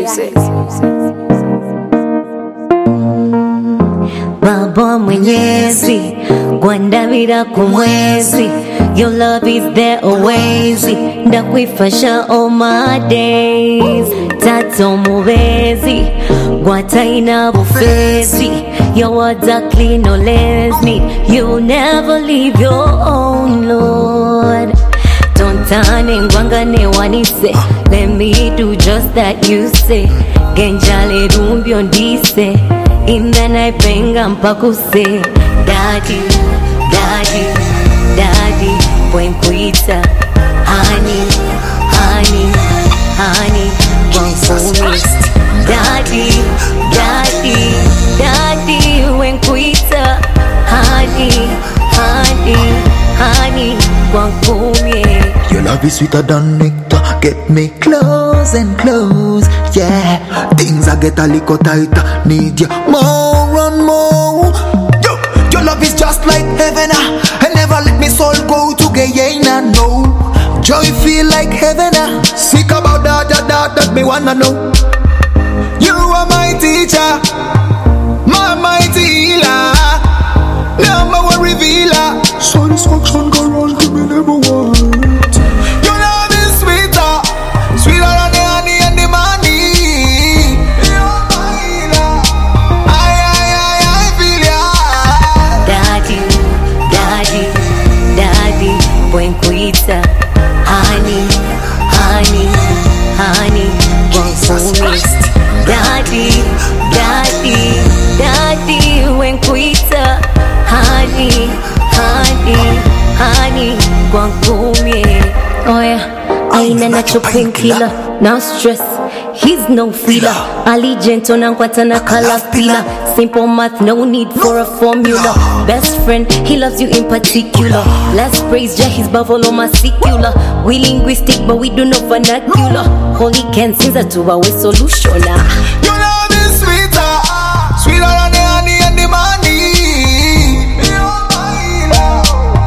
music. Baba Mwenyezi, Gwandabira kumwezi. Your love is there always. Ndakwifasha all my days. Tato mubezi, Gwataina bufezi. Your words are clean, no me. You'll never leave your own Lord. Tontane ngwangane wanise. Let me do just that you say. Genjale rumbyo ndise. Inda naipenga mpakuse. Daddy, daddy, daddy, wenkuita. Honey, honey, honey, wankumi. Daddy, daddy, daddy, wenkuita. Honey, honey, honey, wankumi. Your love is sweeter than nectar. Get me close and close, yeah. Things I get a little tighter. Need you more and more. Yo, your love is just like heaven. And never let me soul go to Guyana, no. Joy feel like heaven. Sick about that me wanna know. You are my teacher, my healer, number one revealer. Satisfaction go round to me never want. Your love is sweeter, sweeter than the honey and the money. You're my healer. I feel ya. Daddy, daddy, daddy, wenkuita. Honey, honey, honey, wankumi. Daddy, daddy, daddy, wenkuita. Honey, honey, honey, wankumi. Oh yeah, aina nacho painkiller, now stress. He's no feeler. Allegiant on Anquatana Calafila. Simple math, no need for a formula. Best friend, he loves you in particular. Let's praise Jah, his buffalo secular. We linguistic, but we do no vernacular. Holy can sing to our solution. Your love is sweeter, sweeter than the honey and the money. You're my healer.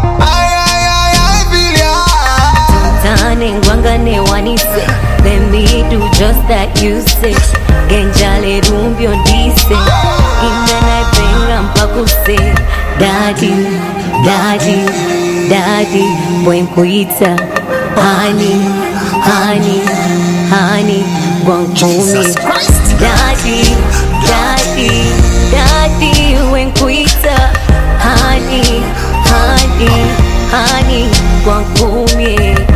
I feel ya. Tane ngwangane wanise. Let me do just that you say. Genjale rumbyo ndise. Inda naipenga mpakuse. Daddy, daddy, daddy, wenkuita. Honey, honey, honey, wankumi. Daddy, daddy, daddy, wenkuita. Honey, honey, honey, wankumi.